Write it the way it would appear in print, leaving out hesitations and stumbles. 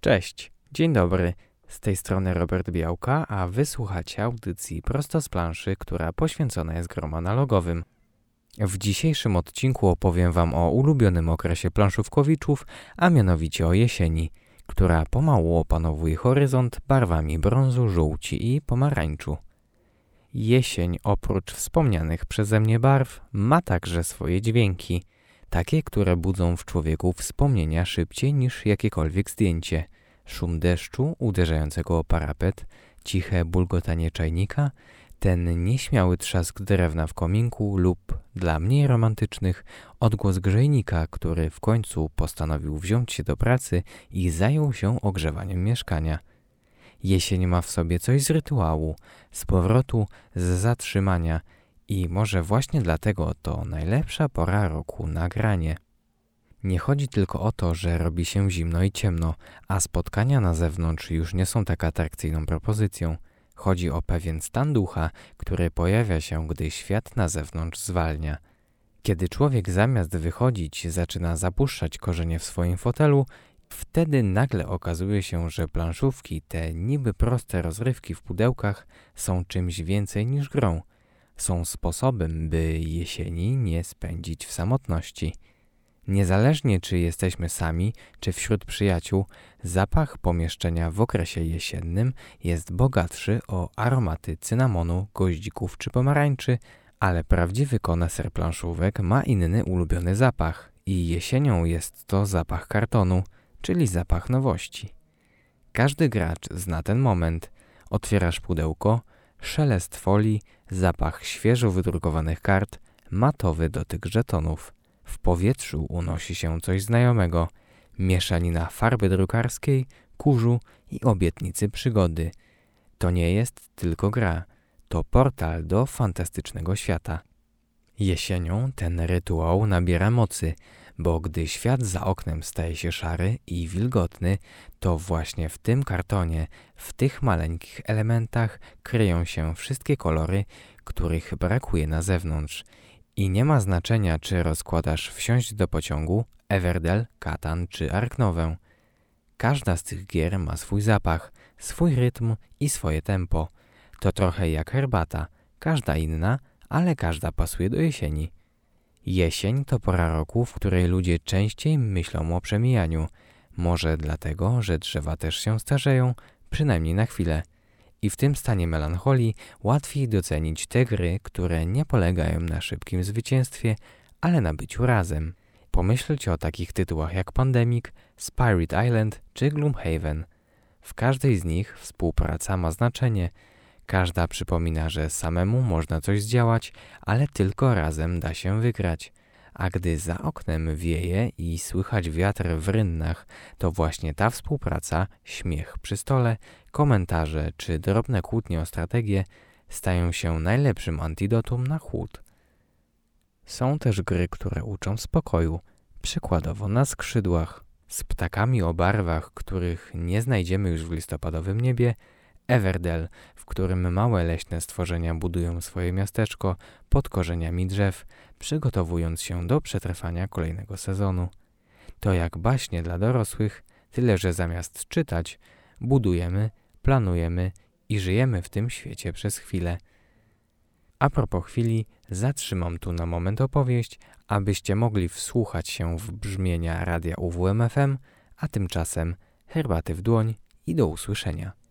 Cześć, dzień dobry. Z tej strony Robert Białka, a wysłuchacie audycji prosto z planszy, która poświęcona jest grom analogowym. W dzisiejszym odcinku opowiem Wam o ulubionym okresie planszówkowiczów, a mianowicie o jesieni, która pomału opanowuje horyzont barwami brązu, żółci i pomarańczu. Jesień, oprócz wspomnianych przeze mnie barw, ma także swoje dźwięki, takie, które budzą w człowieku wspomnienia szybciej niż jakiekolwiek zdjęcie. Szum deszczu uderzającego o parapet, ciche bulgotanie czajnika, ten nieśmiały trzask drewna w kominku lub, dla mniej romantycznych, odgłos grzejnika, który w końcu postanowił wziąć się do pracy i zajął się ogrzewaniem mieszkania. Jesień ma w sobie coś z rytuału, z powrotu, z zatrzymania i może właśnie dlatego to najlepsza pora roku na granie. Nie chodzi tylko o to, że robi się zimno i ciemno, a spotkania na zewnątrz już nie są tak atrakcyjną propozycją. Chodzi o pewien stan ducha, który pojawia się, gdy świat na zewnątrz zwalnia. Kiedy człowiek zamiast wychodzić zaczyna zapuszczać korzenie w swoim fotelu, wtedy nagle okazuje się, że planszówki, te niby proste rozrywki w pudełkach, są czymś więcej niż grą. Są sposobem, by jesieni nie spędzić w samotności. Niezależnie czy jesteśmy sami, czy wśród przyjaciół, zapach pomieszczenia w okresie jesiennym jest bogatszy o aromaty cynamonu, goździków czy pomarańczy, ale prawdziwy koneser planszówek ma inny ulubiony zapach i jesienią jest to zapach kartonu, czyli zapach nowości. Każdy gracz zna ten moment. Otwierasz pudełko, szelest folii, zapach świeżo wydrukowanych kart, matowy dotyk żetonów. W powietrzu unosi się coś znajomego, mieszanina farby drukarskiej, kurzu i obietnicy przygody. To nie jest tylko gra, to portal do fantastycznego świata. Jesienią ten rytuał nabiera mocy, bo gdy świat za oknem staje się szary i wilgotny, to właśnie w tym kartonie, w tych maleńkich elementach kryją się wszystkie kolory, których brakuje na zewnątrz. I nie ma znaczenia, czy rozkładasz Wsiąść do pociągu, Everdell, Katan czy Arknowę. Każda z tych gier ma swój zapach, swój rytm i swoje tempo. To trochę jak herbata, każda inna, ale każda pasuje do jesieni. Jesień to pora roku, w której ludzie częściej myślą o przemijaniu. Może dlatego, że drzewa też się starzeją, przynajmniej na chwilę. I w tym stanie melancholii łatwiej docenić te gry, które nie polegają na szybkim zwycięstwie, ale na byciu razem. Pomyślcie o takich tytułach jak Pandemic, Spirit Island czy Gloomhaven. W każdej z nich współpraca ma znaczenie. Każda przypomina, że samemu można coś zdziałać, ale tylko razem da się wygrać. A gdy za oknem wieje i słychać wiatr w rynnach, to właśnie ta współpraca, śmiech przy stole, komentarze czy drobne kłótnie o strategię stają się najlepszym antidotum na chłód. Są też gry, które uczą spokoju, przykładowo Na skrzydłach, z ptakami o barwach, których nie znajdziemy już w listopadowym niebie, Everdell, w którym małe leśne stworzenia budują swoje miasteczko pod korzeniami drzew, przygotowując się do przetrwania kolejnego sezonu. To jak baśnie dla dorosłych, tyle że zamiast czytać, budujemy, planujemy i żyjemy w tym świecie przez chwilę. A propos chwili, zatrzymam tu na moment opowieść, abyście mogli wsłuchać się w brzmienia radia UWMFM, a tymczasem herbaty w dłoń i do usłyszenia.